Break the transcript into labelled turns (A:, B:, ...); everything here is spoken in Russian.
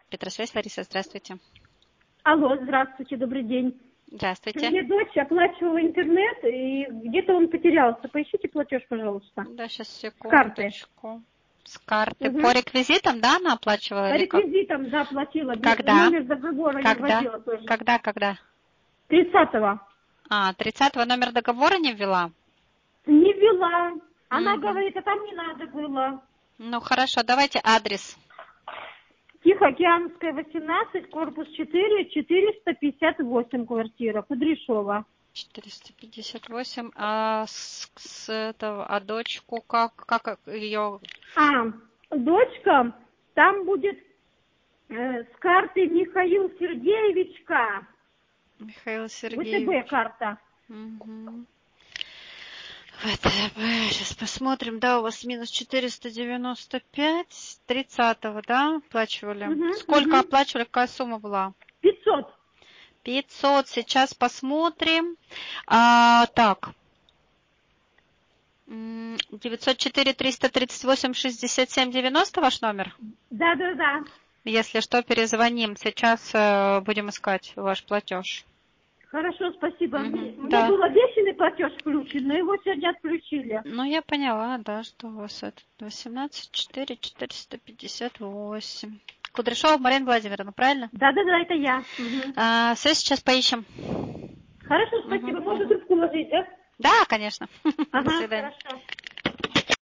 A: Петросвязь, Лариса, здравствуйте.
B: Алло, здравствуйте, добрый день.
A: Здравствуйте.
B: Мне дочь оплачивала интернет, и где-то он потерялся. Поищите платеж, пожалуйста.
A: Да, сейчас,
B: Карты.
A: секундочку. С карты.
B: Угу.
A: По реквизитам, да, она оплачивала?
B: По
A: или как?
B: реквизитам заплатила.
A: Когда?
B: Номер договора не вводила тоже.
A: Когда?
B: 30-го.
A: 30-го номер договора не ввела?
B: Не ввела. Она говорит, а там не надо было.
A: Ну, хорошо, давайте адрес.
B: Тихоокеанская, 18, корпус 4, 458 квартира, Кудряшова.
A: 458. А дочку как ее?
B: Дочка, там будет с карты Михаил Сергеевич К.
A: Михаил Сергеевич.
B: ВТБ карта.
A: Угу. ВТБ, сейчас посмотрим, да, у вас минус 495, 30-го, да, оплачивали? Сколько оплачивали, какая сумма была?
B: 500.
A: 500, сейчас посмотрим. Так, 904 338 67 90 ваш номер?
B: Да.
A: Если что, перезвоним. Сейчас будем искать ваш платеж.
B: Хорошо, спасибо. Мне
A: да.
B: был обещанный платеж включен, но его сегодня отключили.
A: Ну, я поняла, да, что у вас это 18 4 458. Кудряшова Марина Владимировна, правильно?
B: Да, это я.
A: Все, сейчас поищем.
B: Хорошо, спасибо. Можно трубку ложить, да?
A: Да, конечно. До свидания.
B: Хорошо.